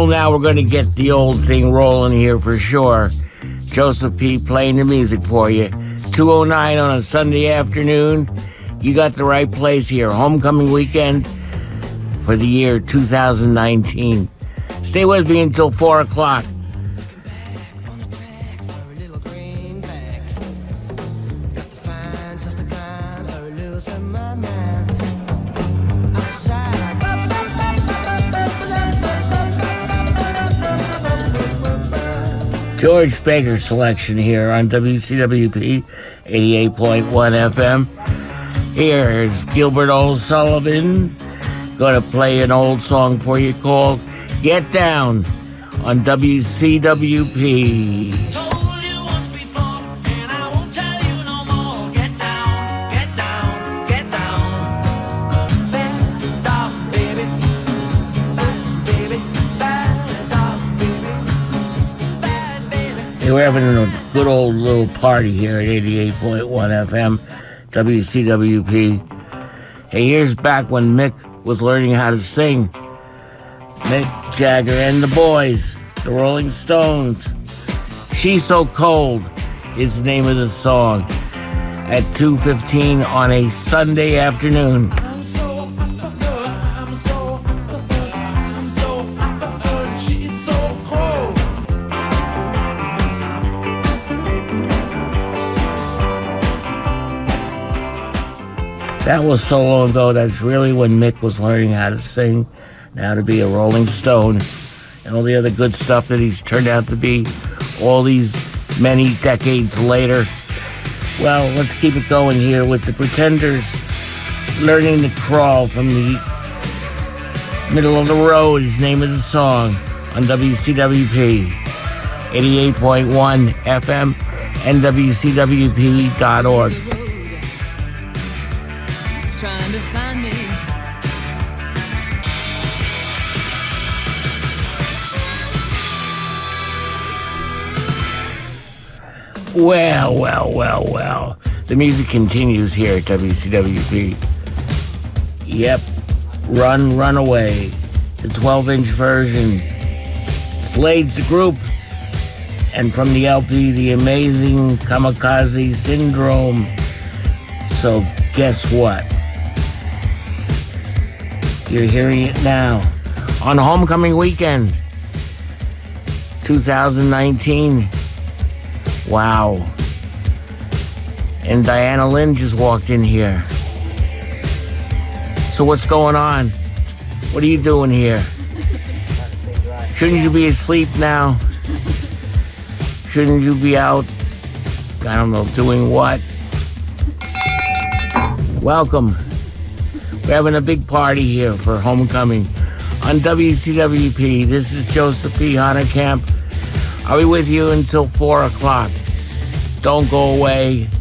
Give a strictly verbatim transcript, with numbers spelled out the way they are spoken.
now we're going to get the old thing rolling here for sure. Joseph P. playing the music for you. two oh nine on a Sunday afternoon. You got the right place here. Homecoming weekend for the year two thousand nineteen. Stay with me until four o'clock. George Baker selection here on W C W P eighty-eight point one F M. Here's Gilbert O'Sullivan going to play an old song for you called Get Down on W C W P. We're having a good old little party here at eighty-eight point one F M, W C W P. Hey, here's back when Mick was learning how to sing. Mick Jagger and the Boys, the Rolling Stones. She's So Cold is the name of the song at two fifteen on a Sunday afternoon. That was so long ago. That's really when Mick was learning how to sing, now to be a Rolling Stone, and all the other good stuff that he's turned out to be all these many decades later. Well, let's keep it going here with the Pretenders, Learning to Crawl from the Middle of the Road is the name of the song on W C W P eighty-eight point one F M and W C W P dot org. Trying to find me. Well, well, well, well. The music continues here at W C W P. Yep. Run, Run Away. The twelve-inch version. Slade's the group. And from the L P, The Amazing Kamikaze Syndrome. So guess what? You're hearing it now on Homecoming Weekend two thousand nineteen. Wow. And Diana Lynn just walked in here. So what's going on? What are you doing here? Shouldn't you be asleep now? Shouldn't you be out, I don't know, doing what? Welcome. We're having a big party here for Homecoming on W C W P. This is Joseph P. Honecamp. I'll be with you until four o'clock. Don't go away.